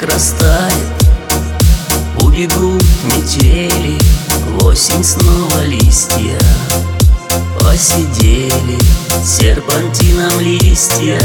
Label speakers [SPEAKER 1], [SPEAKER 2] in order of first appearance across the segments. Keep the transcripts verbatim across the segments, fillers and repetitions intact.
[SPEAKER 1] растает, убегут метели, в осень снова листья посидели, серпантином листья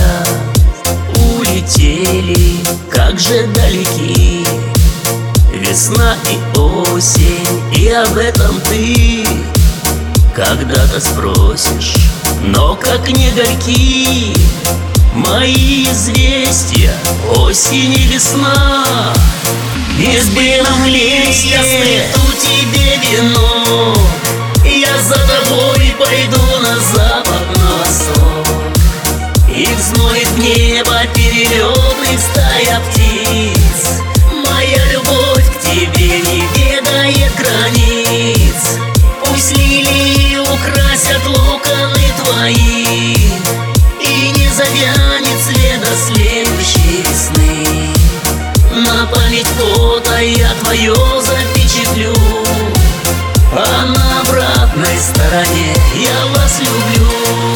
[SPEAKER 1] улетели. Как же далеки весна и осень, и об этом ты когда-то спросишь. Но как не горьки мои известия, осень и весна, избином листья сплету тебе вино. Я за тобой пойду на запад, на восток, и взмоет небо перелетных стая птиц. Моя любовь к тебе не ведает границ. Пусть лилии украсят локоны твои, и не завянет цвет до следующей весны. На память фото я твое запечатлю, а на обратной стороне я вас люблю.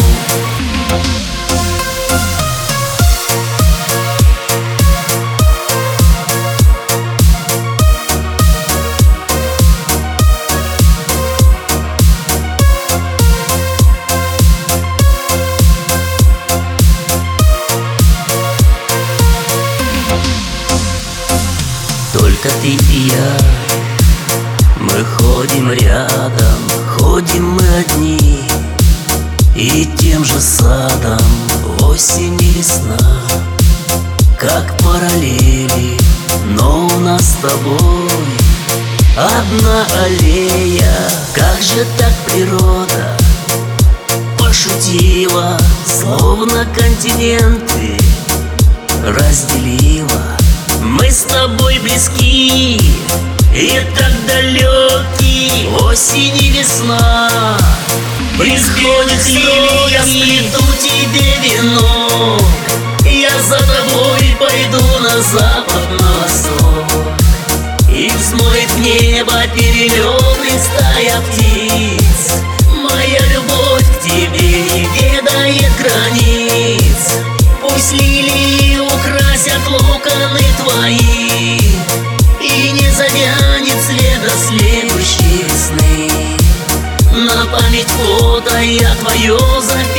[SPEAKER 1] Только ты и я, мы ходим рядом, ходим мы одни, и тем же садом осень и весна, как параллели, но у нас с тобой одна аллея. Как же так природа пошутила, словно континенты разделила. Мы с тобой близки и так далеки, осень и весна. Приходит лилия, я сплету тебе венок. Я за тобой пойду на запад, на восток, и взмоет в небо перелетных стая птиц. Моя любовь к тебе не ведает границ. Пусть лилии украсят локоны твои, и не завянет цвет до следующей весны. На память фото я твое запишу,